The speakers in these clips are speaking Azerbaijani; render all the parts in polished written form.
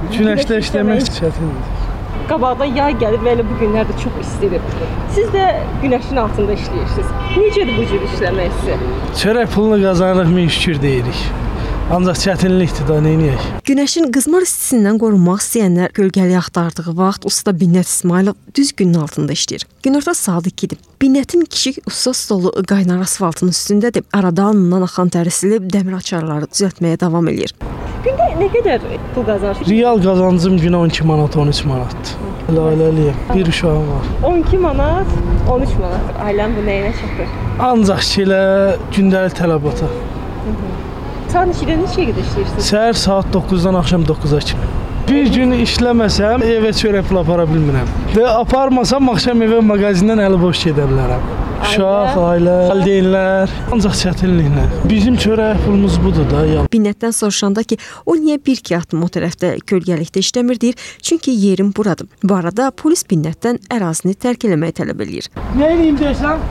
Günəşdə işləmək çətindir. Qabaqda yay gəlir və elə bu günlərdə çox istidir. Siz də günəşin altında işləyirsiniz. Necədir bu cür işləmək sizə? Çörək pulunu qazanırıq, min şükür deyirik. Ancaq çətinlikdir da, neyniyək? Günəşin qızmar istisindən qorunmaq istəyənlər gölgəli axtardığı vaxt usta Binnət İsmailov düz günün altında işləyir. Günorta saat 2-dir. Binnətin kiçik usta stolu qaynar asfaltın üstündədir. Arada alnından axan təri silib dəmir açarları düzəltməyə davam edir. Gündə nə qədər pul qazanırsınız? Real qazancım günə 12 manat, 13 manatdır. Ailəliyəm, bir uşağım var. 12 manat, 13 manat. Ailəm bu nəyinə çatır? Ancaq ki elə gündəlik tələbata. Saat neçədən neçəyə qədər işləyirsiniz? Səhər saat 9-dan axşam 9-a kimi. Bir gün işləməsəm evə çörək pul apara bilmirəm. Və aparmasam axşam evə mağazindən əli boş gedə bilərəm. Uşaq, ailə, valideynlər, ancaq çətinliklə. Bizim çörək pulumuz budur da. Binnətdən soruşanda ki, o niyə bir iki atım o tərəfdə kölgəlikdə işləmir deyir, çünki yerim buradır. Bu arada polis Binnətdən ərazini tərk eləməyi tələb eləyir. Nə edeyim deyirsən?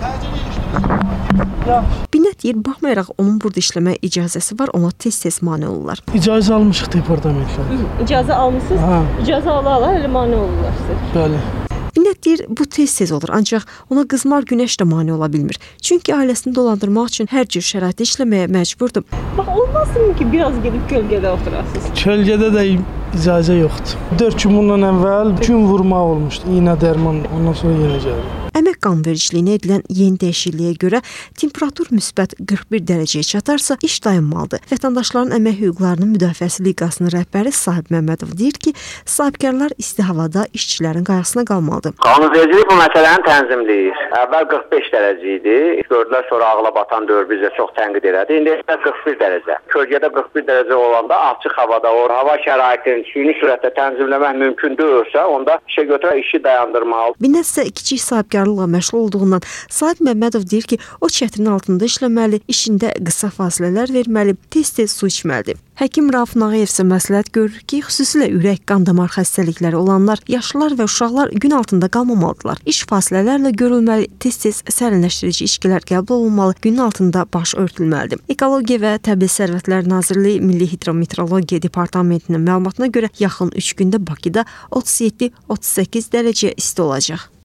Binnət deyir, baxmayaraq onun burada işləmə icazəsi var, ona tez-tez mane olurlar. İcazə almışıq departamentdən. İcazə almışsınız? Hə. İcazə ala elə mane olurlar sizə. Bəli. Binnət deyir, bu tez-tez olur, ancaq ona qızmar günəş də mane ola bilmir. Çünki ailəsini dolandırmaq üçün hər cür şəraitdə işləməyə məcburdur. Bax, olmasın ki, biraz gedib kölgədə oturasınız? Kölgədə də icazə yoxdur. 4 gün bundan əvvəl gün vurmaq olmuşdu, iynə dərman, ondan sonra yenə gəldi. Əmək qanunvericiliyinə edilən yeni dəyişikliyə görə temperatur müsbət 41 dərəcəyə çatarsa iş dayanmalıdır. Vətəndaşların əmək hüquqlarının müdafiəsi liqasının rəhbəri Sahib Məmmədov deyir ki, sahibkarlar isti havada işçilərin qayğısına qalmalıdır. Qanunvericilik bu məsələni tənzimləyir. Əvvəl 45 dərəcə idi. Gördülər, sonra ağla batan dövr bizə çox tənqid elədi. İndi 41 dərəcə. Kölgədə 41 dərəcə olanda açıq havada hava şəraitini süni sürətlə tənzimləmək mümkün deyilsə, onda işə götürə işi dayandırmalı. Binnət isə kiçik sahibkarlıqla məşğul olduğundan Sahib Məmmədov deyir ki, o çətirin altında işləməli, işində qısa fasilələr verməli, tez-tez su içməlidir. Həkim Rauf Nağıyev isə məsləhət görür ki, xüsusilə ürək, qan-damar xəstəlikləri olanlar, yaşlılar və uşaqlar gün altında qalmamalıdırlar. İş fasilələrlə görülməli, tez-tez sərinləşdirici içkilər qəbul olunmalı, gün altında baş örtülməlidir. Ekologiya və Təbii Sərvətlər Nazirliyi Milli Hidrometeorologiya Departamentinin məlumatına görə yaxın 3 gündə Bakıda 37-38 dərəcə isti olacaq.